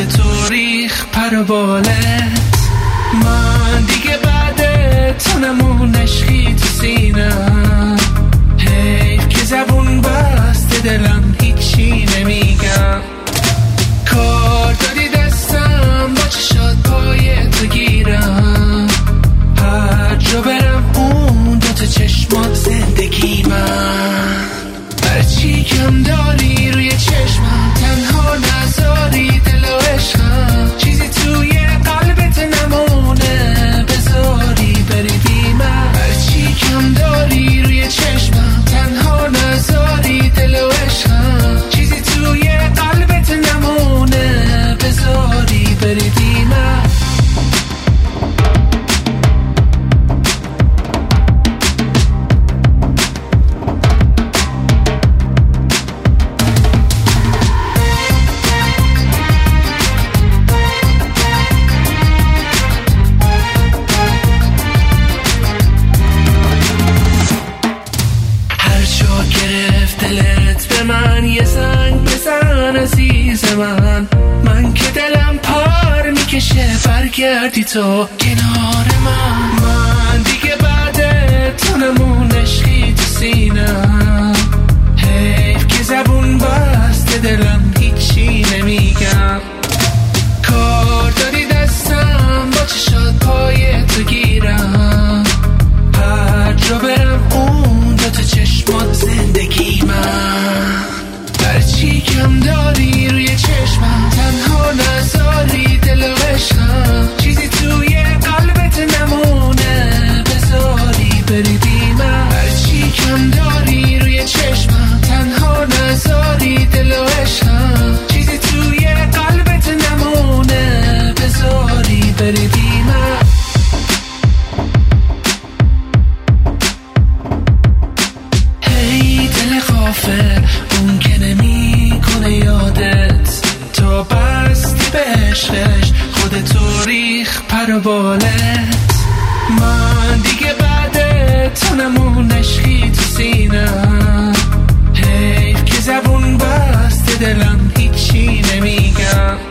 تو ریخ پر و بالت. من دیگه بعد تو نمون عشقی تو سینم، حیف که زبون بسته دلم هیچی نمیگم. کار دادی دستم با چشات پای تو گیرم، هر جا برم اون دوتا چشمات زندگی من. هرچی کم داری روی چشمم، تنها نذاری دل و عشقم، چیزی توی قلبت نمونه بذاری بری بی من. هرچی کم داری روی چشمم، تنها نذاری دل و عشقم، چیزی توی قلبت نمونه بذاری بری بی من. من که دلم پار میکشه برگردی تو کنار من دیگه بعد تو نمون عشقی تو سینم، حیف که زبون بسته دلم هیچی نمیگم. کار دادی دستم با چشات پای تو گیرم، هر جا برم اون دوتا چشمات زندگی من. هرچی کم داری روی چشمم، تنها نذاری دل و عشقم، چیزی توی قلبت نمونه بذاری بری بی من. هرچی کم داری روی چشمم، تنها نذاری دل و عشقم، چیزی توی قلبت نمونه بذاری بری بی من. هی دل غافل اون که نمیکنه یادت، تو بستی به عشقش خودتو ریخ پر و بالت. من دیگه بعد تو نمون عشقی تو سینم، حیف که زبون بسته دلم هیچی نمیگم.